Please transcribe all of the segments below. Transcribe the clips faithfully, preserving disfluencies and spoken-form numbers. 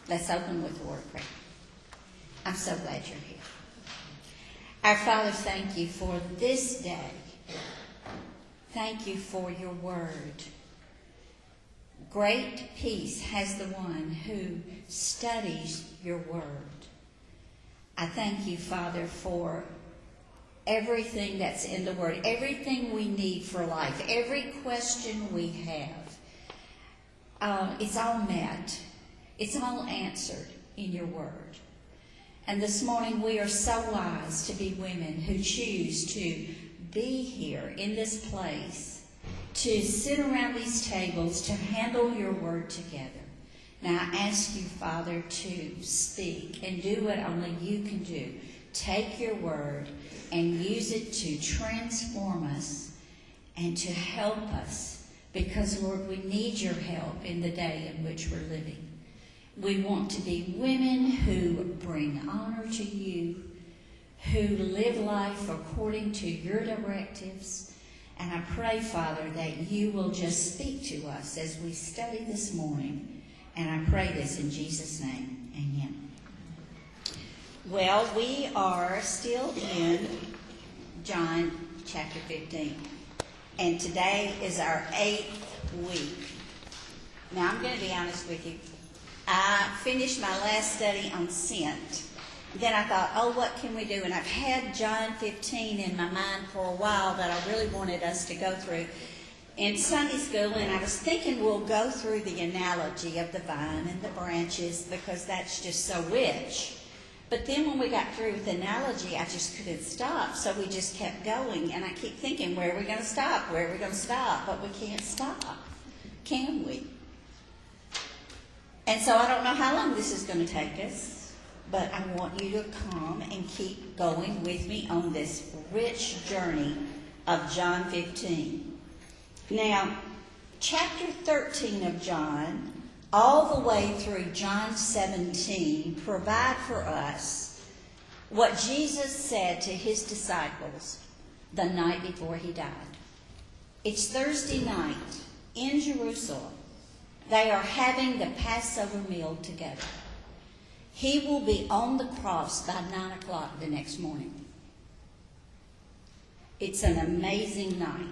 Let's open with a word of prayer. I'm so glad you're here. Our Father, thank you for this day. Thank you for your word. Great peace has the one who studies your word. I thank you, Father, for everything that's in the word, everything we need for life, every question we have. Um, it's all met. It's all answered in your word. And this morning we are so wise to be women who choose to be here in this place, to sit around these tables, to handle your word together. Now I ask you, Father, to speak and do what only you can do. Take your word and use it to transform us and to help us, because, Lord, we need your help in the day in which we're living. We want to be women who bring honor to you, who live life according to your directives. And I pray, Father, that you will just speak to us as we study this morning. And I pray this in Jesus' name. Amen. Well, we are still in John chapter fifteen. And today is our eighth week. Now, I'm going to be honest with you. I finished my last study on scent. Then I thought, oh, what can we do? And I've had John fifteen in my mind for a while that I really wanted us to go through in Sunday school. And I was thinking we'll go through the analogy of the vine and the branches, because that's just so rich. But then when we got through with the analogy, I just couldn't stop. So we just kept going. And I keep thinking, where are we going to stop? Where are we going to stop? But we can't stop, can we? And so I don't know how long this is going to take us, but I want you to come and keep going with me on this rich journey of John fifteen. Now, chapter thirteen of John, all the way through John seventeen, provide for us what Jesus said to his disciples the night before he died. It's Thursday night in Jerusalem. They are having the Passover meal together. He will be on the cross by nine o'clock the next morning. It's an amazing night.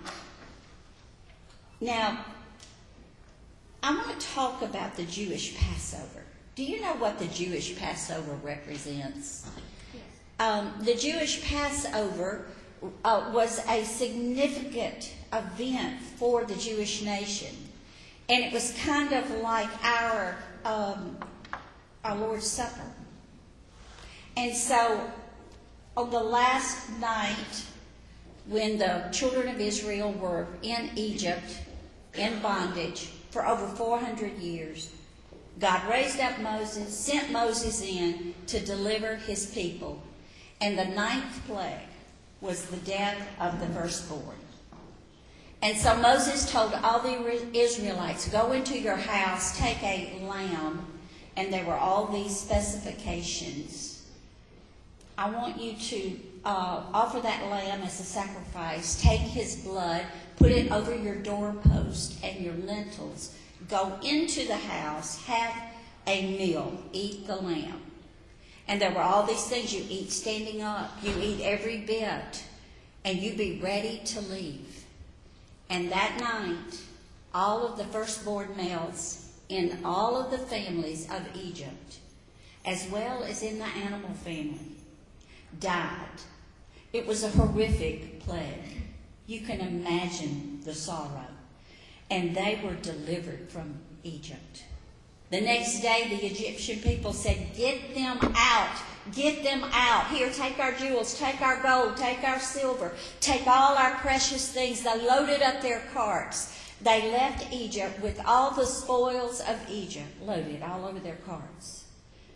Now, I want to talk about the Jewish Passover. Do you know what the Jewish Passover represents? Yes. Um, the Jewish Passover uh, was a significant event for the Jewish nation. And it was kind of like our um, our Lord's Supper. And so on the last night, when the children of Israel were in Egypt, in bondage for over four hundred years, God raised up Moses, sent Moses in to deliver his people. And the ninth plague was the death of the firstborn. And so Moses told all the Israelites, go into your house, take a lamb, and there were all these specifications. I want you to uh, offer that lamb as a sacrifice, take his blood, put it over your doorpost and your lintels, go into the house, have a meal, eat the lamb. And there were all these things you eat standing up, you eat every bit, and you be ready to leave. And that night, all of the firstborn males in all of the families of Egypt, as well as in the animal family, died. It was a horrific plague. You can imagine the sorrow. And they were delivered from Egypt. The next day, the Egyptian people said, get them out. Get them out. Here, take our jewels, take our gold, take our silver, take all our precious things. They loaded up their carts. They left Egypt with all the spoils of Egypt loaded all over their carts.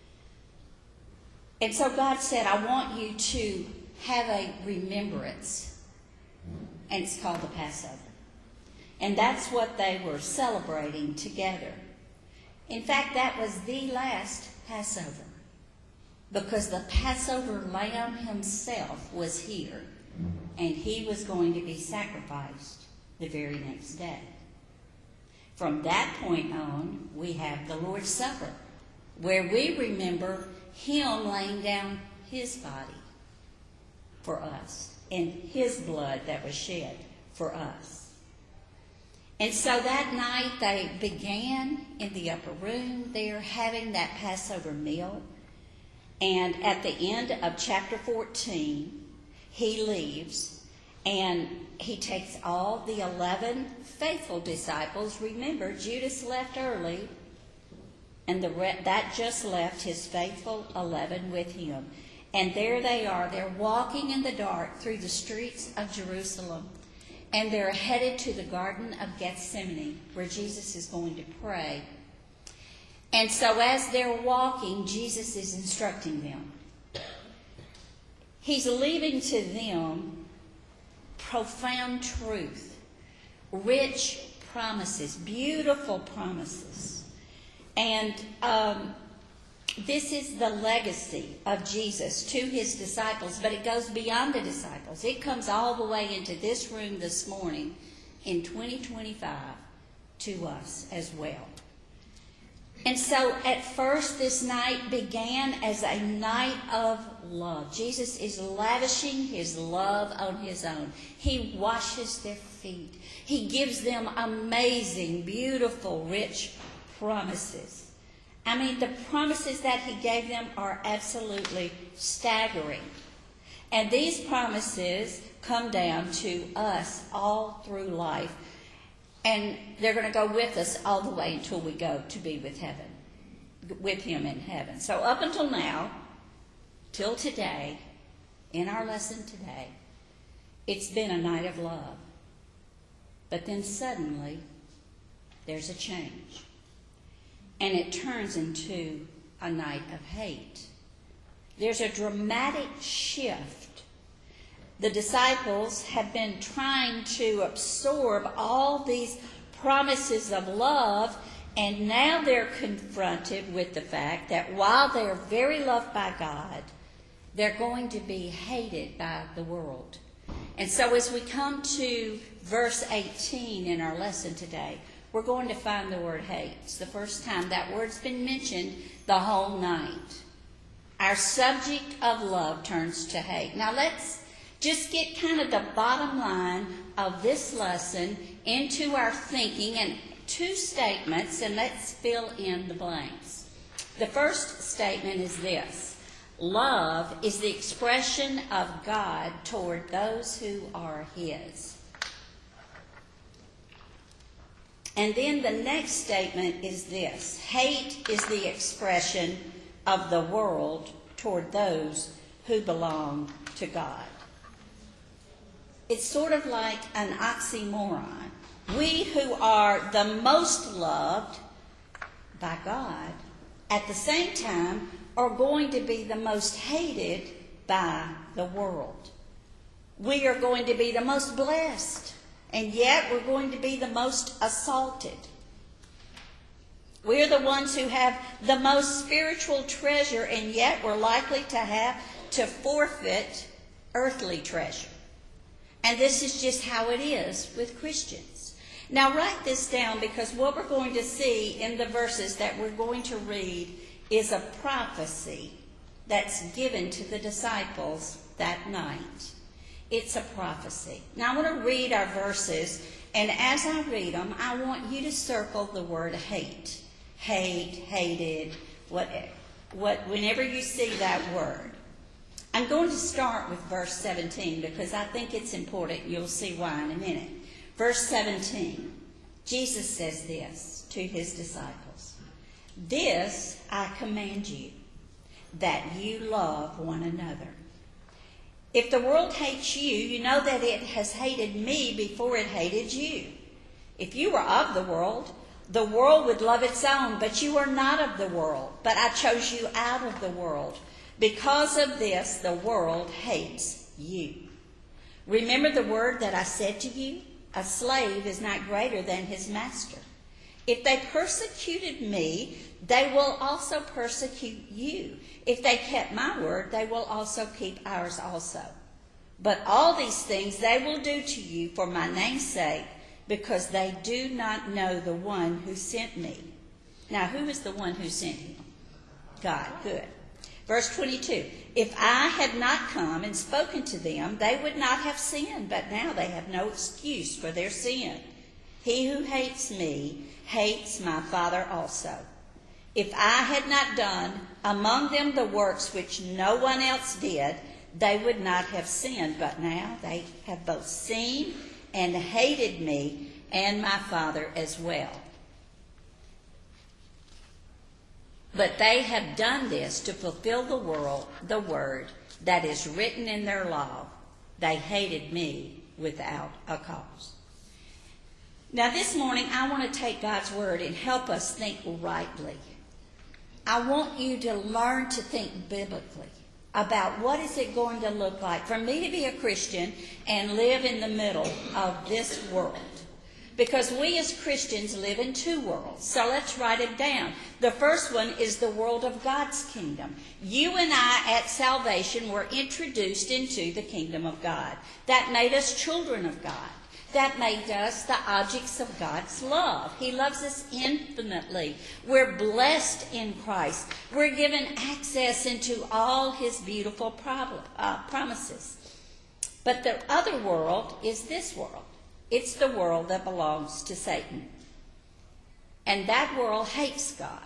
And so God said, I want you to have a remembrance. And it's called the Passover. And that's what they were celebrating together. In fact, that was the last Passover, because the Passover lamb himself was here, and he was going to be sacrificed the very next day. From that point on, we have the Lord's Supper, where we remember him laying down his body for us and his blood that was shed for us. And so that night they began in the upper room there having that Passover meal. And at the end of chapter fourteen, he leaves and he takes all the eleven faithful disciples. Remember, Judas left early, and the re- that just left his faithful eleven with him. And there they are. They're walking in the dark through the streets of Jerusalem. And they're headed to the Garden of Gethsemane, where Jesus is going to pray. And so as they're walking, Jesus is instructing them. He's leaving to them profound truth, rich promises, beautiful promises. And um, this is the legacy of Jesus to his disciples, but it goes beyond the disciples. It comes all the way into this room this morning in twenty twenty-five to us as well. And so at first this night began as a night of love. Jesus is lavishing his love on his own. He washes their feet. He gives them amazing, beautiful, rich promises. I mean, the promises that he gave them are absolutely staggering. And these promises come down to us all through life. And they're going to go with us all the way until we go to be with heaven, with him in heaven. So up until now, till today, in our lesson today, it's been a night of love. But then suddenly, there's a change. And it turns into a night of hate. There's a dramatic shift. The disciples have been trying to absorb all these promises of love, and now they're confronted with the fact that while they're very loved by God, they're going to be hated by the world. And so as we come to verse eighteen in our lesson today, we're going to find the word hate. It's the first time that word's been mentioned the whole night. Our subject of love turns to hate. Now let's just get kind of the bottom line of this lesson into our thinking, and two statements, and let's fill in the blanks. The first statement is this: love is the expression of God toward those who are his. And then the next statement is this: hate is the expression of the world toward those who belong to God. It's sort of like an oxymoron. We who are the most loved by God, at the same time, are going to be the most hated by the world. We are going to be the most blessed, and yet we're going to be the most assaulted. We're the ones who have the most spiritual treasure, and yet we're likely to have to forfeit earthly treasure. And this is just how it is with Christians. Now write this down, because what we're going to see in the verses that we're going to read is a prophecy that's given to the disciples that night. It's a prophecy. Now I want to read our verses, and as I read them, I want you to circle the word hate. Hate, hated, whatever. What, whenever you see that word. I'm going to start with verse seventeen because I think it's important. You'll see why in a minute. Verse seventeen, Jesus says this to his disciples: "This I command you, that you love one another. If the world hates you, you know that it has hated me before it hated you. If you were of the world, the world would love its own, but you are not of the world, but I chose you out of the world. Because of this, the world hates you. Remember the word that I said to you? A slave is not greater than his master. If they persecuted me, they will also persecute you. If they kept my word, they will also keep ours also. But all these things they will do to you for my name's sake, because they do not know the one who sent me." Now, who is the one who sent him? God. Good. Verse twenty-two. If I had not come and spoken to them, they would not have sinned, but now they have no excuse for their sin. He who hates me hates my Father also. If I had not done among them the works which no one else did, they would not have sinned. But now they have both seen and hated me and my Father as well. But they have done this to fulfill the world, the word that is written in their law. They hated me without a cause. Now this morning I want to take God's word and help us think rightly. I want you to learn to think biblically about what is it going to look like for me to be a Christian and live in the middle of this world. Because we as Christians live in two worlds. So let's write it down. The first one is the world of God's kingdom. You and I at salvation were introduced into the kingdom of God. That made us children of God. That made us the objects of God's love. He loves us infinitely. We're blessed in Christ. We're given access into all his beautiful problem, uh, promises. But the other world is this world. It's the world that belongs to Satan. And that world hates God.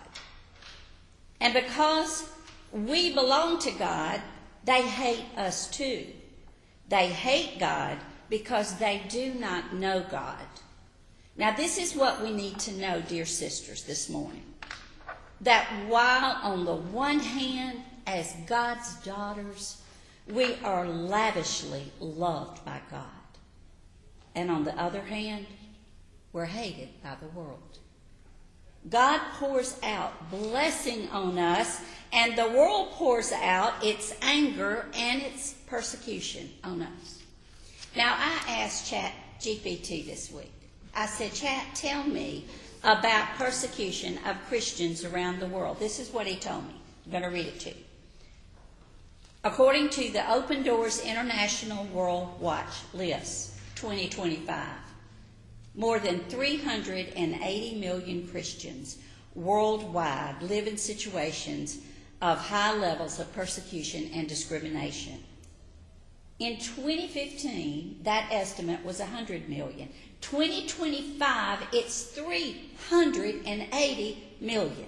And because we belong to God, they hate us too. They hate God because they do not know God. Now this is what we need to know, dear sisters, this morning. That while on the one hand, as God's daughters, we are lavishly loved by God. And on the other hand, we're hated by the world. God pours out blessing on us, and the world pours out its anger and its persecution on us. Now, I asked Chat G P T this week. I said, Chat, tell me about persecution of Christians around the world. This is what he told me. I'm going to read it to you. According to the Open Doors International World Watch list, twenty twenty-five, more than three hundred eighty million Christians worldwide live in situations of high levels of persecution and discrimination. In twenty fifteen, that estimate was one hundred million. twenty twenty-five, it's three hundred eighty million.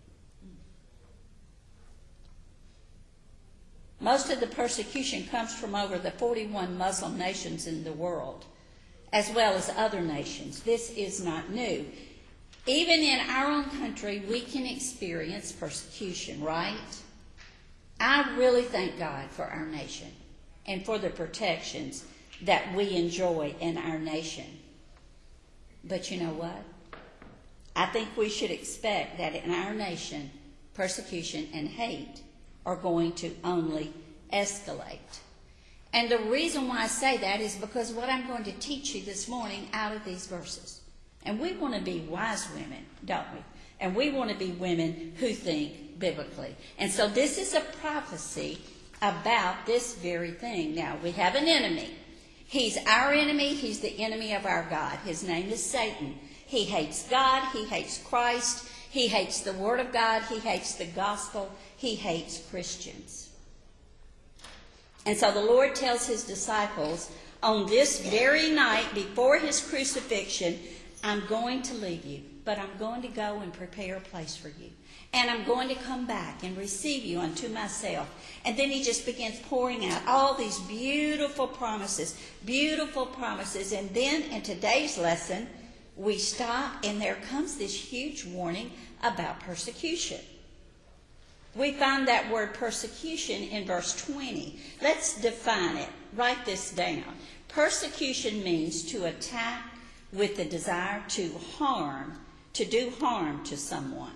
Most of the persecution comes from over the forty-one Muslim nations in the world, as well as other nations. This is not new. Even in our own country, we can experience persecution, right? I really thank God for our nation and for the protections that we enjoy in our nation. But you know what? I think we should expect that in our nation, persecution and hate are going to only escalate. And the reason why I say that is because what I'm going to teach you this morning out of these verses. And we want to be wise women, don't we? And we want to be women who think biblically. And so this is a prophecy about this very thing. Now, we have an enemy. He's our enemy. He's the enemy of our God. His name is Satan. He hates God. He hates Christ. He hates the Word of God. He hates the gospel. He hates Christians. And so the Lord tells his disciples on this very night before his crucifixion, I'm going to leave you, but I'm going to go and prepare a place for you. And I'm going to come back and receive you unto myself. And then he just begins pouring out all these beautiful promises, beautiful promises. And then in today's lesson, we stop and there comes this huge warning about persecution. We find that word persecution in verse twenty. Let's define it. Write this down. Persecution means to attack with the desire to harm, to do harm to someone.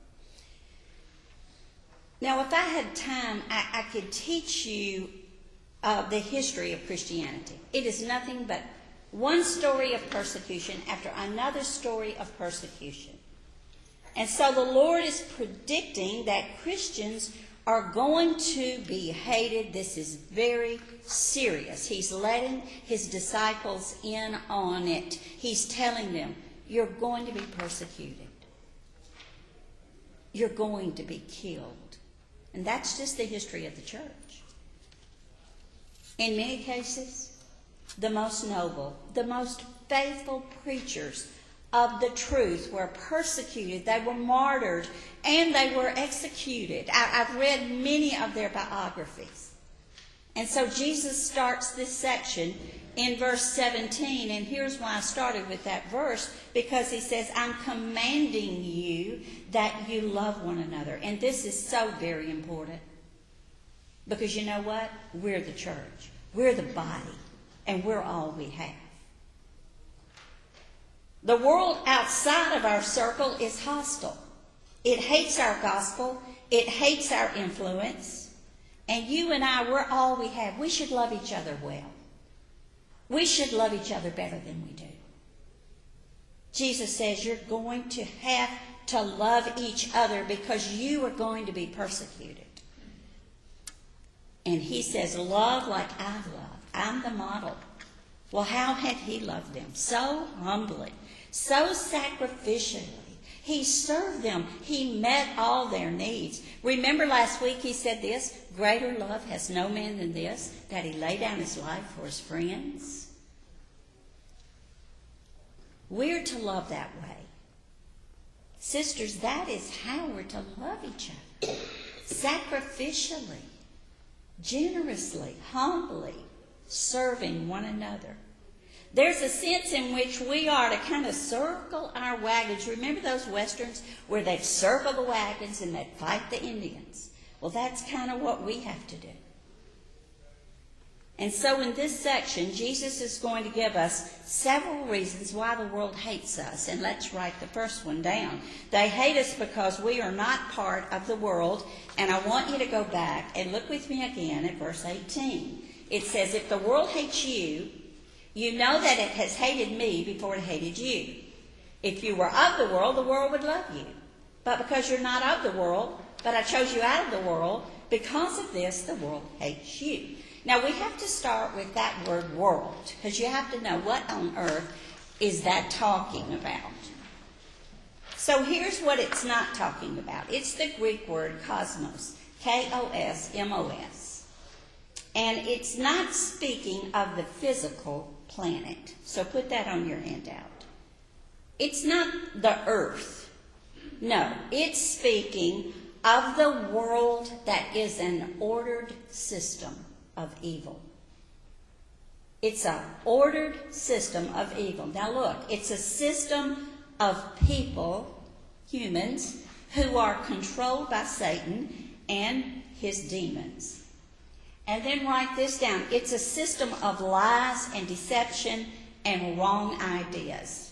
Now, if I had time, I, I could teach you uh, the history of Christianity. It is nothing but one story of persecution after another story of persecution. And so the Lord is predicting that Christians are going to be hated. This is very serious. He's letting his disciples in on it. He's telling them, you're going to be persecuted. You're going to be killed. And that's just the history of the church. In many cases, the most noble, the most faithful preachers of the truth were persecuted, they were martyred, and they were executed. I, I've read many of their biographies. And so Jesus starts this section in verse seventeen, and here's why I started with that verse, because he says, I'm commanding you that you love one another. And this is so very important. Because you know what? We're the church. We're the body. And we're all we have. The world outside of our circle is hostile. It hates our gospel. It hates our influence. And you and I, we're all we have. We should love each other well. We should love each other better than we do. Jesus says you're going to have to love each other because you are going to be persecuted. And he says, love like I've loved. I'm the model. Well, how had he loved them? So humbly, so sacrificially. He served them. He met all their needs. Remember last week he said this, greater love has no man than this, that he lay down his life for his friends. We're to love that way. Sisters, that is how we're to love each other. Sacrificially, generously, humbly, serving one another. There's a sense in which we are to kind of circle our wagons. Remember those westerns where they'd circle the wagons and they'd fight the Indians? Well, that's kind of what we have to do. And so in this section, Jesus is going to give us several reasons why the world hates us. And let's write the first one down. They hate us because we are not part of the world. And I want you to go back and look with me again at verse eighteen. It says, if the world hates you, you know that it has hated me before it hated you. If you were of the world, the world would love you. But because you're not of the world, but I chose you out of the world, because of this, the world hates you. Now, we have to start with that word world, because you have to know what on earth is that talking about. So here's what it's not talking about. It's the Greek word cosmos, K O S M O S. And it's not speaking of the physical planet. So put that on your handout. It's not the earth. No, it's speaking of the world that is an ordered system of evil. It's an ordered system of evil. Now look, it's a system of people, humans, who are controlled by Satan and his demons. And then write this down. It's a system of lies and deception and wrong ideas.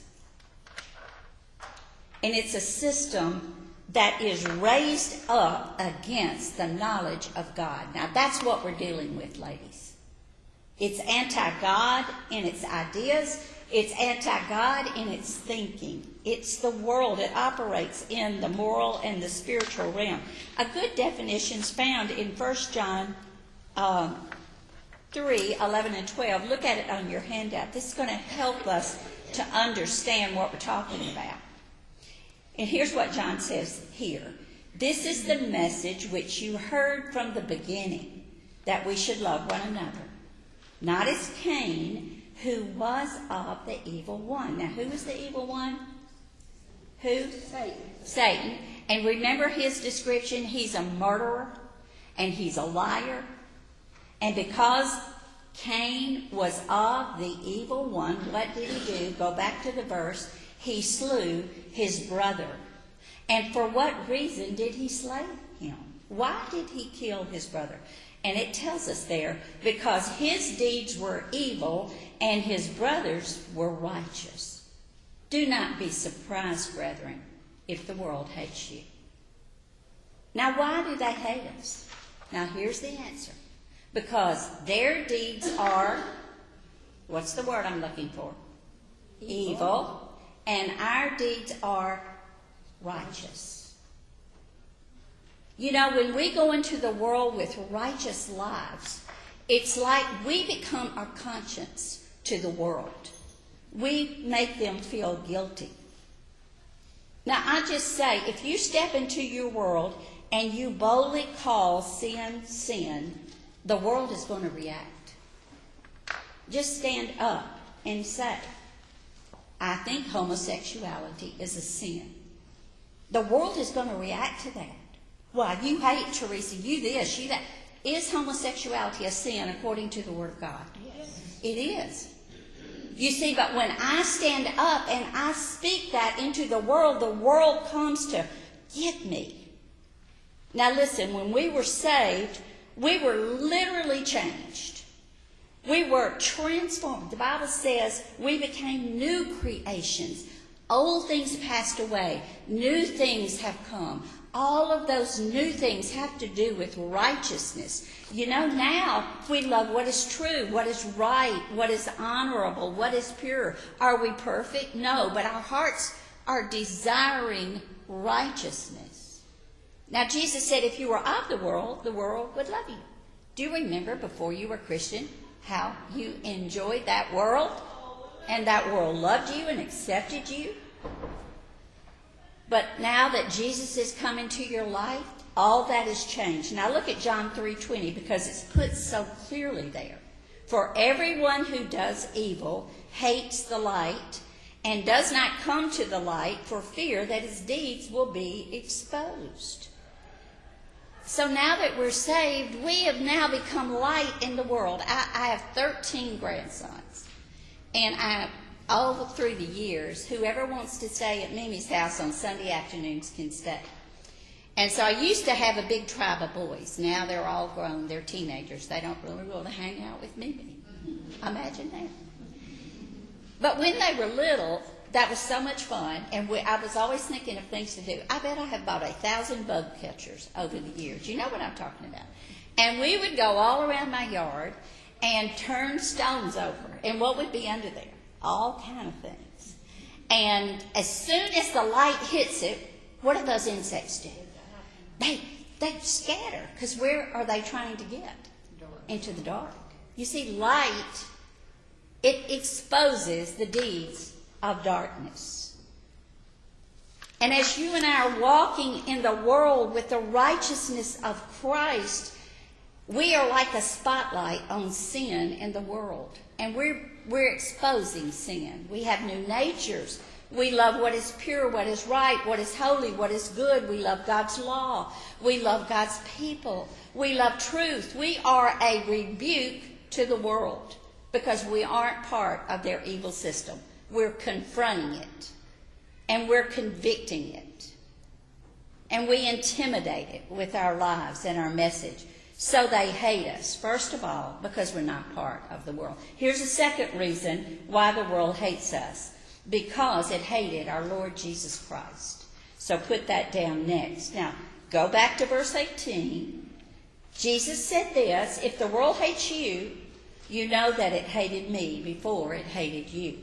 And it's a system that is raised up against the knowledge of God. Now, that's what we're dealing with, ladies. It's anti-God in its ideas. It's anti-God in its thinking. It's the world. It operates in the moral and the spiritual realm. A good definition is found in First John um, three, eleven, and twelve. Look at it on your handout. This is going to help us to understand what we're talking about. And here's what John says here. This is the message which you heard from the beginning, that we should love one another. Not as Cain, who was of the evil one. Now, who was the evil one? Who? Satan. Satan. And remember his description. He's a murderer and he's a liar. And because Cain was of the evil one, what did he do? Go back to the verse. He slew his brother. And for what reason did he slay him? Why did he kill his brother? And it tells us there, because his deeds were evil and his brothers were righteous. Do not be surprised, brethren, if the world hates you. Now, why do they hate us? Now, here's the answer. Because their deeds are, what's the word I'm looking for? Evil. Evil. And our deeds are righteous. You know, when we go into the world with righteous lives, it's like we become our conscience to the world. We make them feel guilty. Now, I just say, if you step into your world and you boldly call sin, sin, the world is going to react. Just stand up and say, I think homosexuality is a sin. The world is going to react to that. Well, you hate Teresa, you this, you that. Is homosexuality a sin according to the Word of God? Yes. It is. You see, but when I stand up and I speak that into the world, the world comes to get me. Now listen, when we were saved, we were literally changed. We were transformed. The Bible says we became new creations. Old things passed away. New things have come. All of those new things have to do with righteousness. You know, now we love what is true, what is right, what is honorable, what is pure. Are we perfect? No, but our hearts are desiring righteousness. Now, Jesus said if you were of the world, the world would love you. Do you remember before you were Christian how you enjoyed that world? And that world loved you and accepted you? But now that Jesus has come into your life, all that has changed. Now look at John three twenty, because it's put so clearly there. For everyone who does evil hates the light and does not come to the light for fear that his deeds will be exposed. So now that we're saved, we have now become light in the world. I, I have thirteen grandsons. And I, all through the years, whoever wants to stay at Mimi's house on Sunday afternoons can stay. And so I used to have a big tribe of boys. Now they're all grown. They're teenagers. They don't really want to hang out with Mimi. Imagine that. But when they were little, that was so much fun. And we, I was always thinking of things to do. I bet I have bought a thousand bug catchers over the years. You know what I'm talking about. And we would go all around my yard and turn stones over. And what would be under there? All kind of things. And as soon as the light hits it, what do those insects do? They, they scatter. Because where are they trying to get? Into the dark. You see, light, it exposes the deeds of darkness. And as you and I are walking in the world with the righteousness of Christ, we are like a spotlight on sin in the world. And we're, we're exposing sin. We have new natures. We love what is pure, what is right, what is holy, what is good. We love God's law. We love God's people. We love truth. We are a rebuke to the world because we aren't part of their evil system. We're confronting it. And we're convicting it. And we intimidate it with our lives and our message. So they hate us, first of all, because we're not part of the world. Here's a second reason why the world hates us. Because it hated our Lord Jesus Christ. So put that down next. Now, go back to verse eighteen. Jesus said this, if the world hates you, you know that it hated me before it hated you.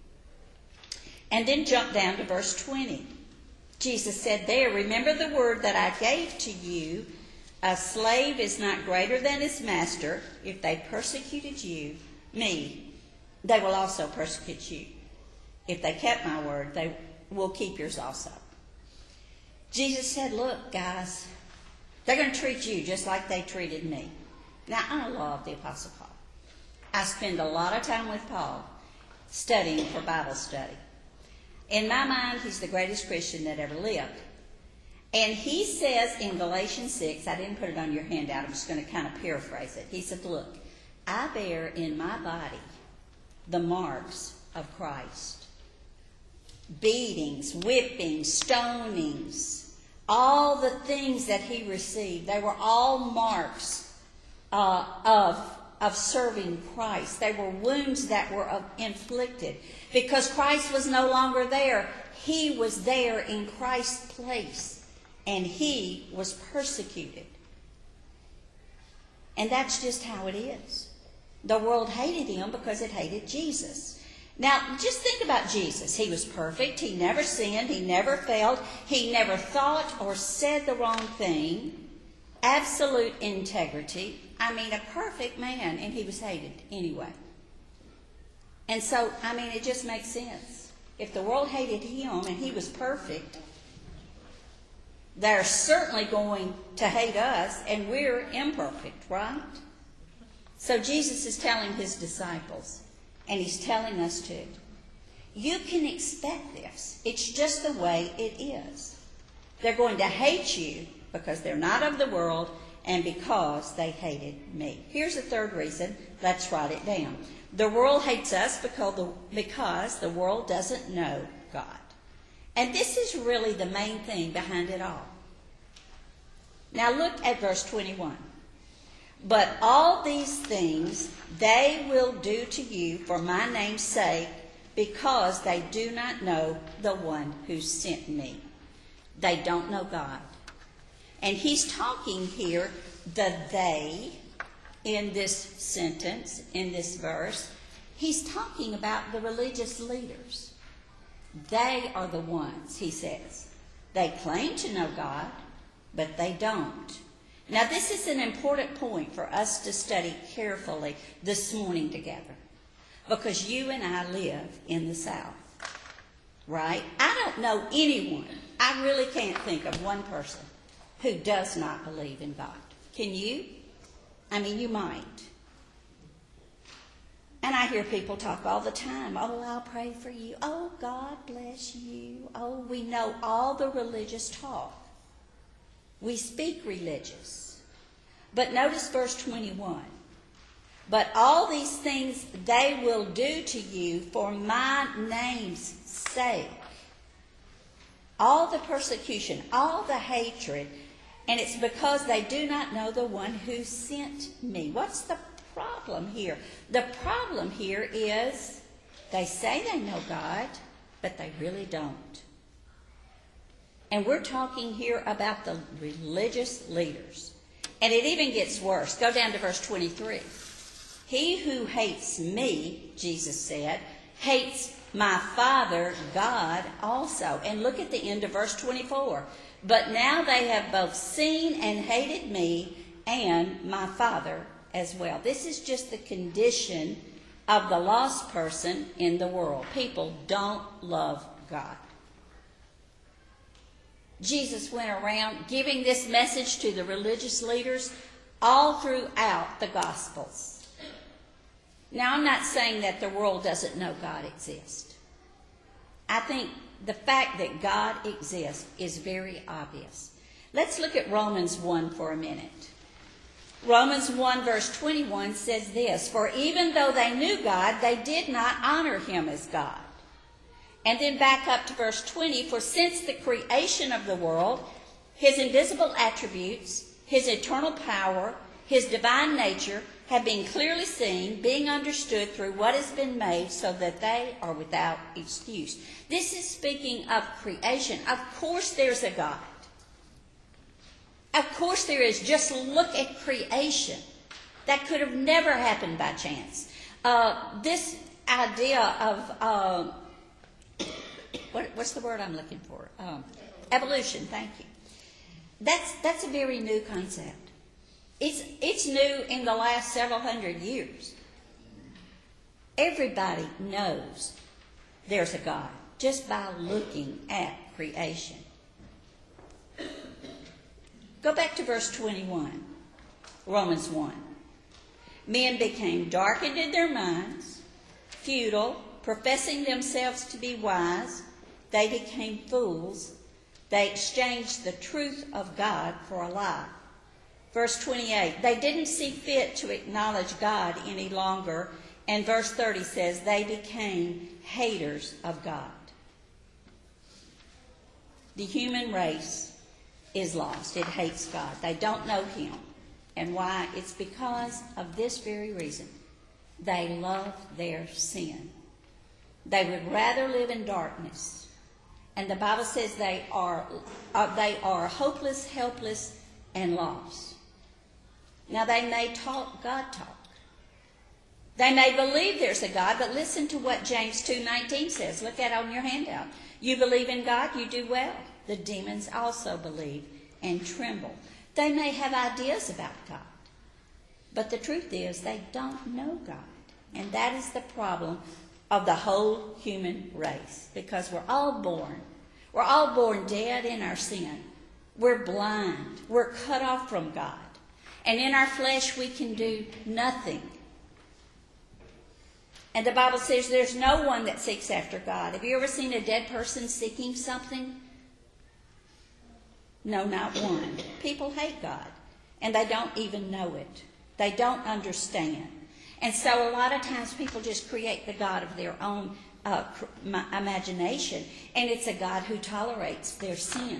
And then jump down to verse twenty. Jesus said there, remember the word that I gave to you, a slave is not greater than his master. If they persecuted you, me, they will also persecute you. If they kept my word, they will keep yours also. Jesus said, look, guys, they're going to treat you just like they treated me. Now, I love the Apostle Paul. I spend a lot of time with Paul studying for Bible study. In my mind, he's the greatest Christian that ever lived. And he says in Galatians six, I didn't put it on your handout, I'm just going to kind of paraphrase it. He said, look, I bear in my body the marks of Christ. Beatings, whippings, stonings, all the things that he received, they were all marks uh, of, of serving Christ. They were wounds that were uh, inflicted. Because Christ was no longer there, he was there in Christ's place. And he was persecuted. And that's just how it is. The world hated him because it hated Jesus. Now, just think about Jesus. He was perfect. He never sinned. He never failed. He never thought or said the wrong thing. Absolute integrity. I mean, a perfect man, and he was hated anyway. And so, I mean, it just makes sense. If the world hated him and he was perfect, They're certainly going to hate us, and we're imperfect, right? So Jesus is telling his disciples, and he's telling us too, you can expect this. It's just the way it is. They're going to hate you because they're not of the world and because they hated me. Here's the third reason. Let's write it down. The world hates us because the, because the world doesn't know God. And this is really the main thing behind it all. Now look at verse twenty-one. But all these things they will do to you for my name's sake, because they do not know the one who sent me. They don't know God. And he's talking here, the they, in this sentence, in this verse, he's talking about the religious leaders. They are the ones, he says. They claim to know God, but they don't. Now, this is an important point for us to study carefully this morning together, because you and I live in the South, right? I don't know anyone, I really can't think of one person who does not believe in God. Can you? I mean, you might. And I hear people talk all the time, oh, I'll pray for you. Oh, God bless you. Oh, we know all the religious talk. We speak religious. But notice verse twenty-one. But all these things they will do to you for my name's sake. All the persecution, all the hatred, and it's because they do not know the one who sent me. What's the problem here? The problem here is they say they know God, but they really don't. And we're talking here about the religious leaders. And it even gets worse. Go down to verse twenty-three. He who hates me, Jesus said, hates my Father, God, also. And look at the end of verse twenty-four. But now they have both seen and hated me and my Father as well. This is just the condition of the lost person in the world. People don't love God. Jesus went around giving this message to the religious leaders all throughout the Gospels. Now, I'm not saying that the world doesn't know God exists. I think the fact that God exists is very obvious. Let's look at Romans one for a minute. Romans one verse twenty-one says this, for even though they knew God, they did not honor him as God. And then back up to verse twenty, for since the creation of the world, his invisible attributes, his eternal power, his divine nature have been clearly seen, being understood through what has been made, so that they are without excuse. This is speaking of creation. Of course there's a God. Of course there is. Just look at creation. That could have never happened by chance. Uh, this idea of... Uh, What, what's the word I'm looking for? Um, evolution, thank you. That's that's a very new concept. It's it's new in the last several hundred years. Everybody knows there's a God just by looking at creation. Go back to verse twenty-one, Romans one. Men became darkened in their minds, futile, professing themselves to be wise. They became fools. They exchanged the truth of God for a lie. Verse twenty-eight, they didn't see fit to acknowledge God any longer. And verse thirty says, they became haters of God. The human race is lost. It hates God. They don't know him. And why? It's because of this very reason. They love their sin. They would rather live in darkness. And the Bible says they are, uh, they are hopeless, helpless, and lost. Now, they may talk God talk. They may believe there's a God, but listen to what James two nineteen says. Look at it on your handout. You believe in God, you do well. The demons also believe and tremble. They may have ideas about God, but the truth is they don't know God. And that is the problem of the whole human race, because we're all born. We're all born dead in our sin. We're blind. We're cut off from God. And in our flesh, we can do nothing. And the Bible says there's no one that seeks after God. Have you ever seen a dead person seeking something? No, not one. People hate God, and they don't even know it. They don't understand. And so a lot of times people just create the God of their own uh, imagination, and it's a God who tolerates their sin.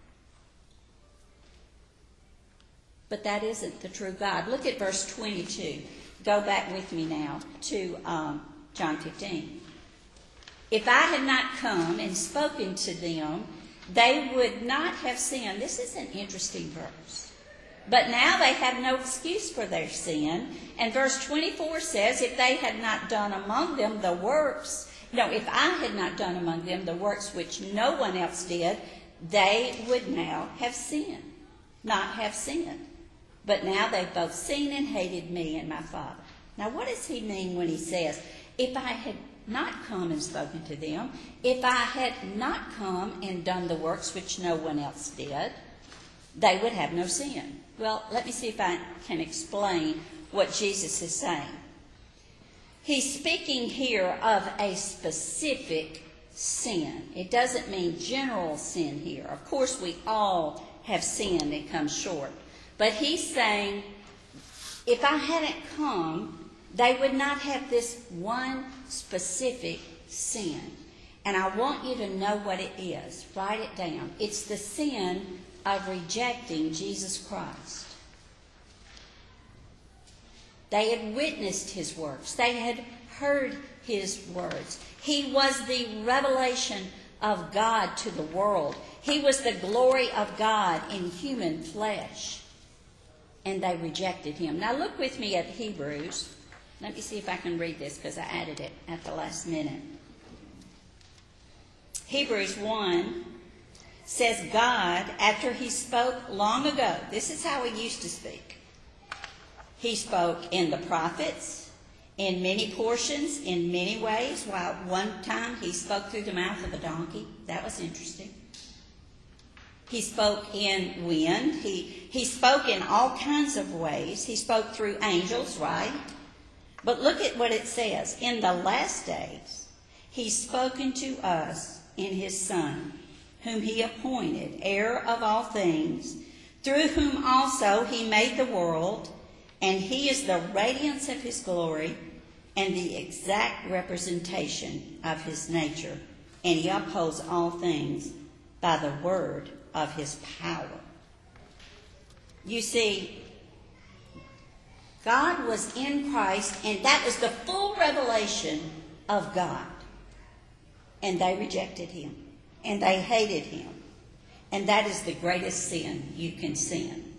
But that isn't the true God. Look at verse twenty-two. Go back with me now to um, John fifteen. If I had not come and spoken to them, they would not have sinned. This is an interesting verse. But now they have no excuse for their sin. And verse twenty-four says, if they had not done among them the works, no, if I had not done among them the works which no one else did, they would now have sinned, not have sinned. But now they've both seen and hated me and my Father. Now what does he mean when he says, if I had not come and spoken to them, if I had not come and done the works which no one else did, they would have no sin? Well, let me see if I can explain what Jesus is saying. He's speaking here of a specific sin. It doesn't mean general sin here. Of course, we all have sinned and come short. But he's saying, if I hadn't come, they would not have this one specific sin. And I want you to know what it is. Write it down. It's the sin of rejecting Jesus Christ. They had witnessed his works. They had heard his words. He was the revelation of God to the world. He was the glory of God in human flesh. And they rejected him. Now look with me at Hebrews. Let me see if I can read this because I added it at the last minute. Hebrews one says God, after he spoke long ago, this is how he used to speak. He spoke in the prophets, in many portions, in many ways. While one time he spoke through the mouth of a donkey. That was interesting. He spoke in wind. He, he spoke in all kinds of ways. He spoke through angels, right? But look at what it says. In the last days, he's spoken to us in his Son, whom he appointed heir of all things, through whom also he made the world, and he is the radiance of his glory and the exact representation of his nature. And he upholds all things by the word of his power. You see, God was in Christ, and that was the full revelation of God. And they rejected him, and they hated him. And that is the greatest sin you can sin.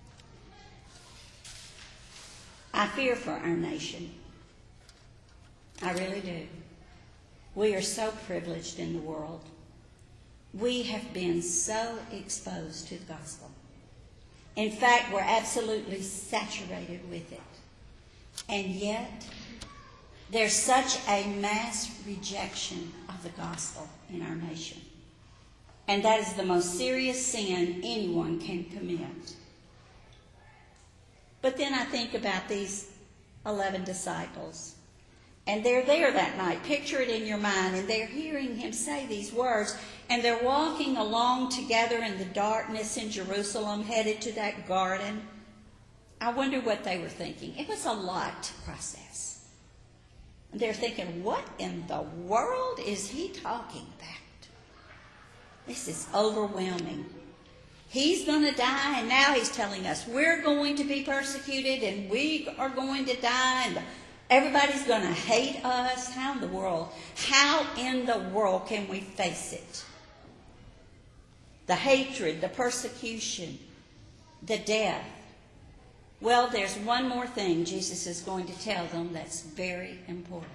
I fear for our nation. I really do. We are so privileged in the world. We have been so exposed to the gospel. In fact, we're absolutely saturated with it. And yet, there's such a mass rejection of the gospel in our nation. And that is the most serious sin anyone can commit. But then I think about these eleven disciples. And they're there that night. Picture it in your mind. And they're hearing him say these words. And they're walking along together in the darkness in Jerusalem, headed to that garden. I wonder what they were thinking. It was a lot to process. And they're thinking, what in the world is he talking about? This is overwhelming. He's going to die, and now he's telling us we're going to be persecuted, and we are going to die, and everybody's going to hate us. How in the world? How in the world can we face it? The hatred, the persecution, the death. Well, there's one more thing Jesus is going to tell them that's very important.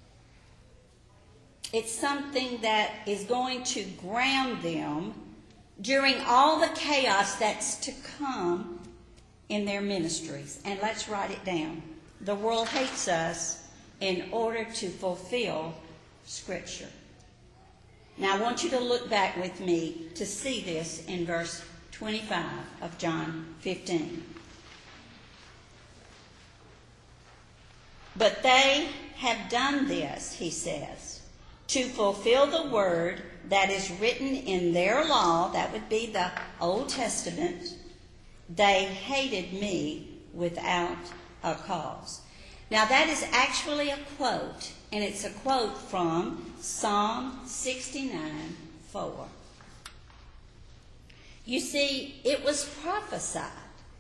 It's something that is going to ground them during all the chaos that's to come in their ministries. And let's write it down. The world hates us in order to fulfill Scripture. Now, I want you to look back with me to see this in verse twenty-five of John fifteen. But they have done this, he says, to fulfill the word that is written in their law, that would be the Old Testament. They hated me without a cause. Now that is actually a quote, and it's a quote from Psalm sixty-nine four. You see, it was prophesied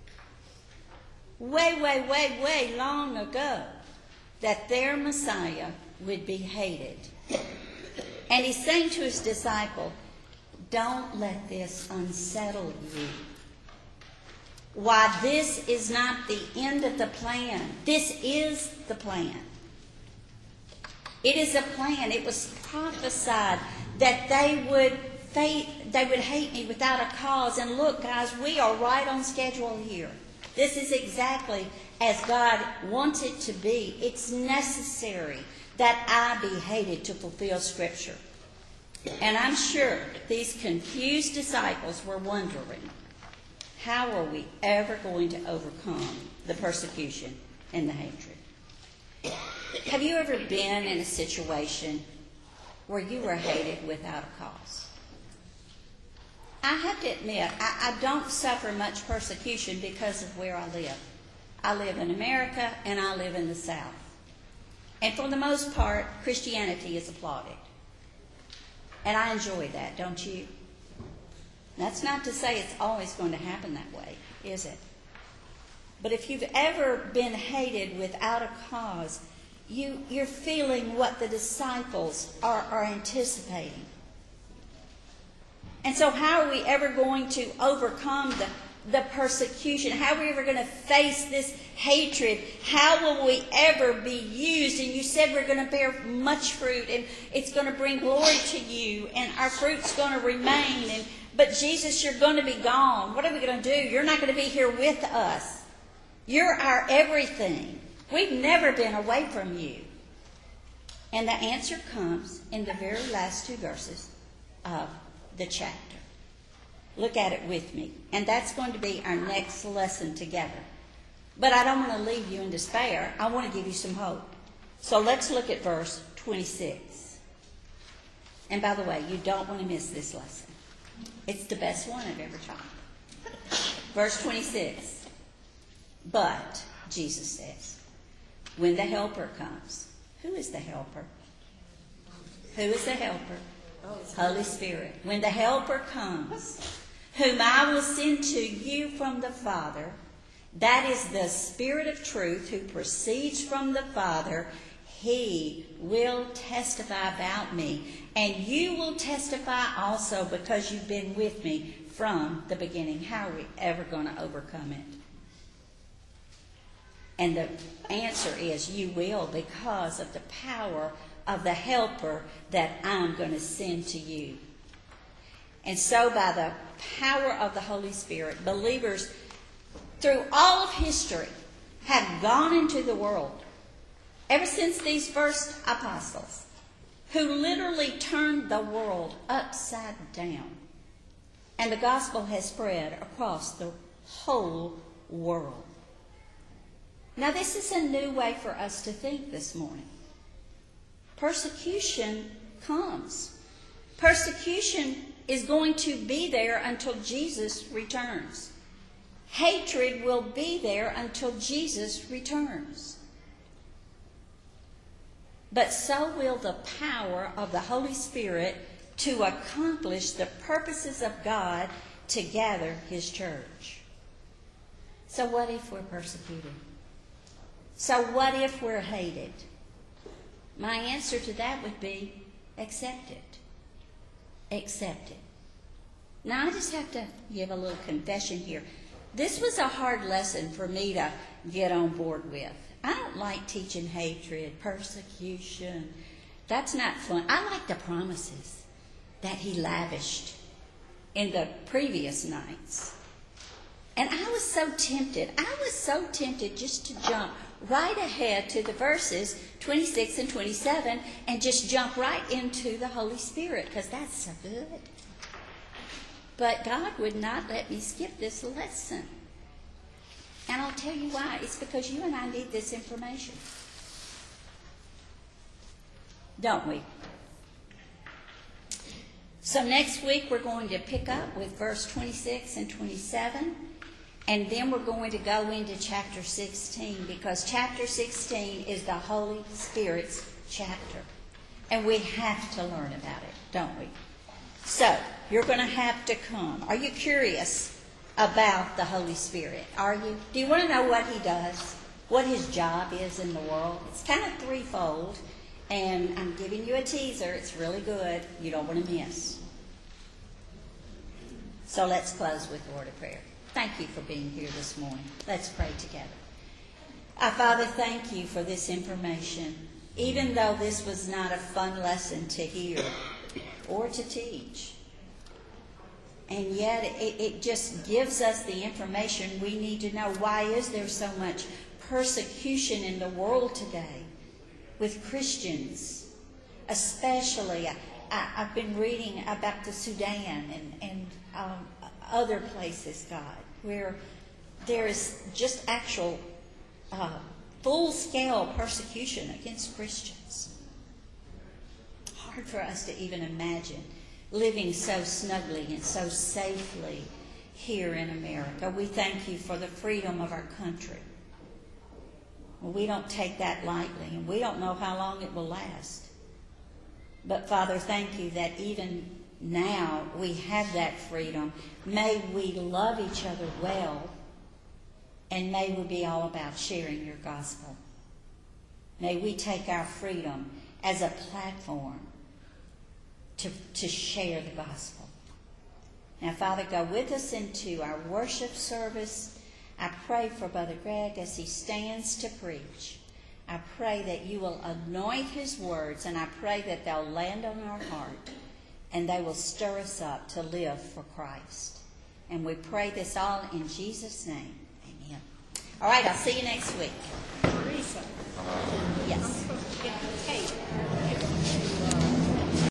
way, way, way, way long ago that their Messiah would be hated. And he's saying to his disciple, don't let this unsettle you. Why, this is not the end of the plan. This is the plan. It is a plan. It was prophesied that they would fate, they would hate me without a cause. And look, guys, we are right on schedule here. This is exactly as God wants it to be. It's necessary that I be hated to fulfill Scripture. And I'm sure these confused disciples were wondering, how are we ever going to overcome the persecution and the hatred? Have you ever been in a situation where you were hated without a cause? I have to admit, I, I don't suffer much persecution because of where I live. I live in America and I live in the South. And for the most part, Christianity is applauded. And I enjoy that, don't you? That's not to say it's always going to happen that way, is it? But if you've ever been hated without a cause, you, you're feeling what the disciples are, are anticipating. And so how are we ever going to overcome the, the persecution? How are we ever going to face this hatred? How will we ever be used? And you said we're going to bear much fruit, and it's going to bring glory to you, and our fruit's going to remain. And but Jesus, you're going to be gone. What are we going to do? You're not going to be here with us. You're our everything. We've never been away from you. And the answer comes in the very last two verses of the chapter. Look at it with me. And that's going to be our next lesson together. But I don't want to leave you in despair. I want to give you some hope. So let's look at verse twenty-six. And by the way, you don't want to miss this lesson. It's the best one I've ever taught. Verse twenty-six. But, Jesus says, when the Helper comes. Who is the Helper? Who is the Helper? Holy Spirit. When the Helper comes, whom I will send to you from the Father, that is the Spirit of truth who proceeds from the Father, he will testify about me. And you will testify also because you've been with me from the beginning. How are we ever going to overcome it? And the answer is you will, because of the power of the Helper that I'm going to send to you. And so by the power of the Holy Spirit, believers through all of history have gone into the world, ever since these first apostles, who literally turned the world upside down. And the gospel has spread across the whole world. Now this is a new way for us to think this morning. Persecution comes. Persecution is going to be there until Jesus returns. Hatred will be there until Jesus returns. But so will the power of the Holy Spirit to accomplish the purposes of God to gather His church. So what if we're persecuted? So what if we're hated? My answer to that would be, accept it. Accept it. Now I just have to give a little confession here. This was a hard lesson for me to get on board with. I don't like teaching hatred, persecution. That's not fun. I like the promises that he lavished in the previous nights. And I was so tempted. I was so tempted just to jump right ahead to the verses twenty-six and twenty-seven and just jump right into the Holy Spirit, because that's so good. But God would not let me skip this lesson. And I'll tell you why. It's because you and I need this information. Don't we? So next week we're going to pick up with verse twenty-six and twenty-seven. And then we're going to go into chapter sixteen, because chapter sixteen is the Holy Spirit's chapter. And we have to learn about it, don't we? So, you're going to have to come. Are you curious about the Holy Spirit? Are you? Do you want to know what he does? What his job is in the world? It's kind of threefold. And I'm giving you a teaser. It's really good. You don't want to miss. So let's close with a word of prayer. Thank you for being here this morning. Let's pray together. Our Father, thank you for this information. Even though this was not a fun lesson to hear or to teach, and yet it, it just gives us the information we need to know. Why is there so much persecution in the world today with Christians? Especially, I, I, I've been reading about the Sudan and, and um, other places, God, where there is just actual uh, full-scale persecution against Christians. Hard for us to even imagine living so snugly and so safely here in America. We thank you for the freedom of our country. Well, we don't take that lightly, and we don't know how long it will last. But, Father, thank you that even now we have that freedom. May we love each other well, and may we be all about sharing your gospel. May we take our freedom as a platform to, to share the gospel. Now, Father, go with us into our worship service. I pray for Brother Greg as he stands to preach. I pray that you will anoint his words, and I pray that they'll land on our heart, and they will stir us up to live for Christ. And we pray this all in Jesus' name. Amen. All right, I'll see you next week. Teresa. Yes. I'm supposed to get the tape.